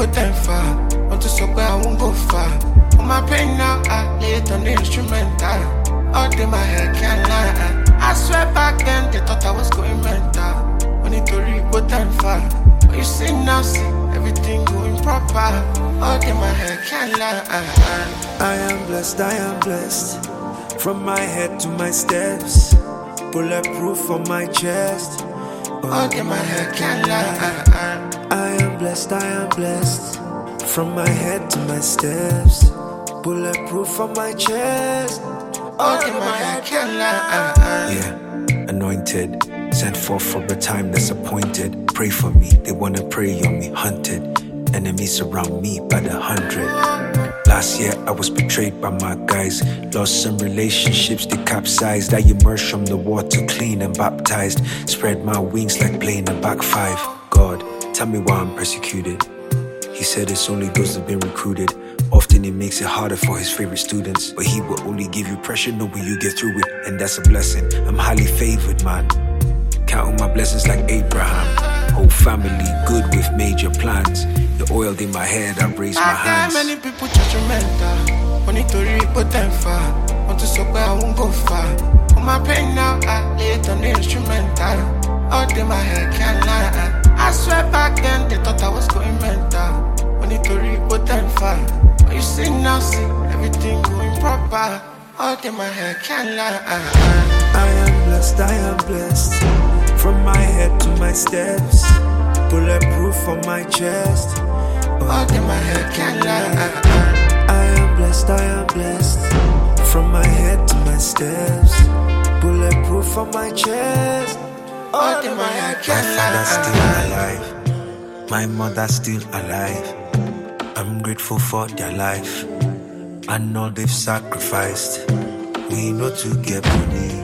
but then far. Want to stop where I won't go far. On my pain now, I lay it on the instrumental. All day my head can't lie. I swear back then they thought I was going mental. Only to read but then far. But you see now, see everything going proper. All day my head can't lie. I am blessed. From my head to my steps. Bulletproof on my chest. All day my head can't lie. I am blessed. From my head to my steps. Bulletproof on my chest. All day my head can't lie. Yeah, anointed. Sent forth for a time that's appointed. Pray for me, they wanna prey on me. Hunted, enemies surround me by the 100. Last year I was betrayed by my guys. Lost some relationships, they capsized. I emerged from the water clean and baptized. Spread my wings like playing a back five. God, tell me why I'm persecuted. He said it's only those who've been recruited. Often he makes it harder for his favorite students. But he will only give you pressure knowing you get through it. And that's a blessing, I'm highly favored, man. Counting my blessings like Abraham. Whole family good with major plans. The oil in my head, I raise my hands. Many people judgmental. Only to read but then far. Want to stop where I won't go far. On my pain now, I lay it on the instrumental. All day my head can't lie. I swear back then they thought I was going mental. Only to read but then far. But you see now, see everything going proper. All day my head can't lie. I am blessed. From my head to my steps. Bulletproof on my chest. All day my head can't lie. I am blessed. From my head to my steps. Bulletproof on my chest. All day my head can't lie. My father's still alive. My mother's still alive. I'm grateful for their life. I know they've sacrificed. We know to get money.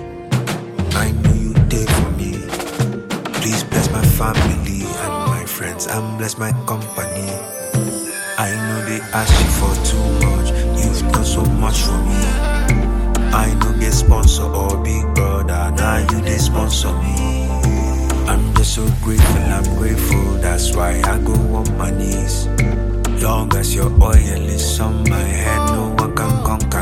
I know you did for me. Please bless my family and my friends, and bless my company. I know they ask you for too much. You've done so much for me. I know get sponsor or big brother. Now you they sponsor me. I'm just so grateful, I'm grateful. That's why I go on my knees. Long as your oil is on my head, no one can conquer